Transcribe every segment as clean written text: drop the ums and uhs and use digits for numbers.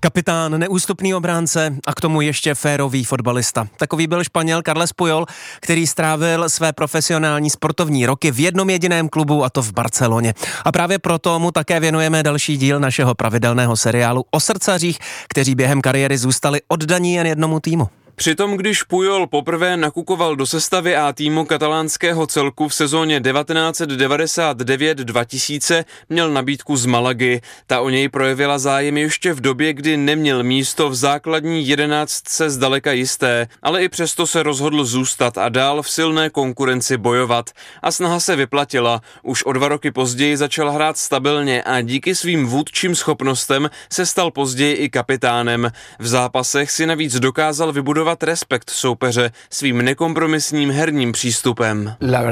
Kapitán, neústupný obránce a k tomu ještě férový fotbalista. Takový byl Španěl Carles Puyol, který strávil své profesionální sportovní roky v jednom jediném klubu, a to v Barceloně. A právě proto mu také věnujeme další díl našeho pravidelného seriálu o srdcařích, kteří během kariéry zůstali oddaní jen jednomu týmu. Přitom, když Puyol poprvé nakukoval do sestavy A týmu katalánského celku v sezóně 1999-2000, měl nabídku z Malagy. Ta o něj projevila zájem ještě v době, kdy neměl místo v základní 11 zdaleka jisté, ale i přesto se rozhodl zůstat a dál v silné konkurenci bojovat. A snaha se vyplatila. Už o 2 roky později začal hrát stabilně a díky svým vůdčím schopnostem se stal později i kapitánem. V zápasech si navíc dokázal vybudovat respekt soupeře svým nekompromisním herním přístupem.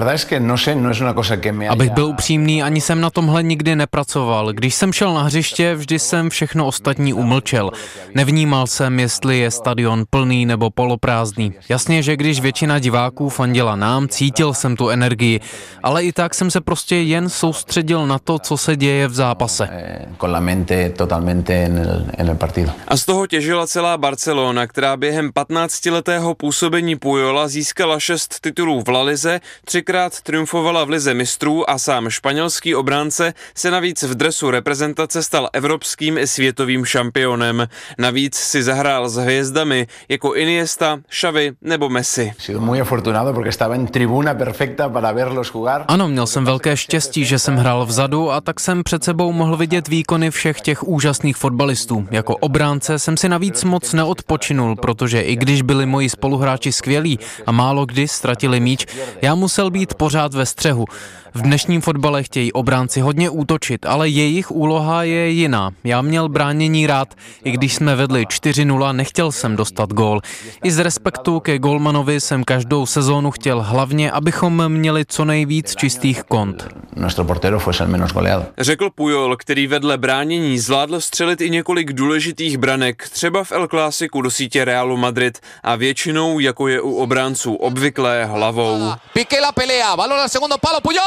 Abych byl upřímný, ani jsem na tomhle nikdy nepracoval. Když jsem šel na hřiště, vždy jsem všechno ostatní umlčel. Nevnímal jsem, jestli je stadion plný nebo poloprázdný. Jasně, že když většina diváků fandila nám, cítil jsem tu energii, ale i tak jsem se prostě jen soustředil na to, co se děje v zápase. A z toho těžila celá Barcelona, která během 15letého působení Puyola získala 6 titulů v La Lize, 3krát triumfovala v Lize mistrů a sám španělský obránce se navíc v dresu reprezentace stal evropským i světovým šampionem. Navíc si zahrál s hvězdami jako Iniesta, Xavi nebo Messi. Ano, měl jsem velké štěstí, že jsem hrál vzadu a tak jsem před sebou mohl vidět výkony všech těch úžasných fotbalistů. Jako obránce jsem si navíc moc neodpočinul, protože i když byli moji spoluhráči skvělí a málo kdy ztratili míč, já musel být pořád ve střehu. V dnešním fotbale chtějí obránci hodně útočit, ale jejich úloha je jiná. Já měl bránění rád, i když jsme vedli 4-0, nechtěl jsem dostat gól. I z respektu ke golmanovi jsem každou sezónu chtěl hlavně, abychom měli co nejvíc čistých kont. Řekl Puyol, který vedle bránění zvládl střelit i několik důležitých branek, třeba v El Clásiku do sítě Realu Madrid a většinou, jako je u obránců obvyklé, hlavou. Piqué la pelea, balón al segundo palo, Puyol!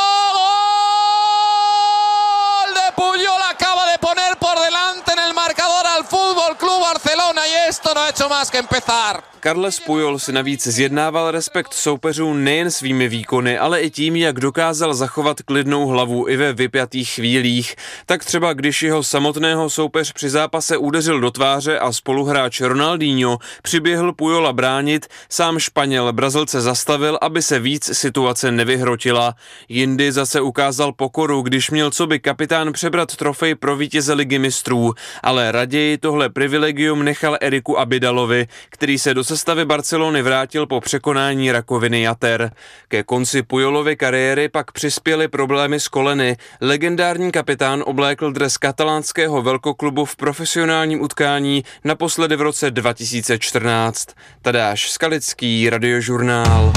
¡Gol de Puyol! Acaba de poner por delante en el marcador al Fútbol Club Barcelona y esto no ha hecho más que empezar. Carles Puyol si navíc zjednával respekt soupeřů nejen svými výkony, ale i tím, jak dokázal zachovat klidnou hlavu i ve vypjatých chvílích. Tak třeba když jeho samotného soupeř při zápase udeřil do tváře a spoluhráč Ronaldinho přiběhl Puyola bránit, sám Španěl Brazilce zastavil, aby se víc situace nevyhrotila. Jindy zase ukázal pokoru, když měl coby kapitán přebrat trofej pro vítěze Ligy mistrů, ale raději tohle privilegium nechal Eriku Abidalovi, který se do sestavy Barcelony vrátil po překonání rakoviny jater. Ke konci Puyolovy kariéry pak přispěly problémy s koleny. Legendární kapitán oblékl dres katalánského velkoklubu v profesionálním utkání naposledy v roce 2014. Tadáš Skalický, Radiožurnál.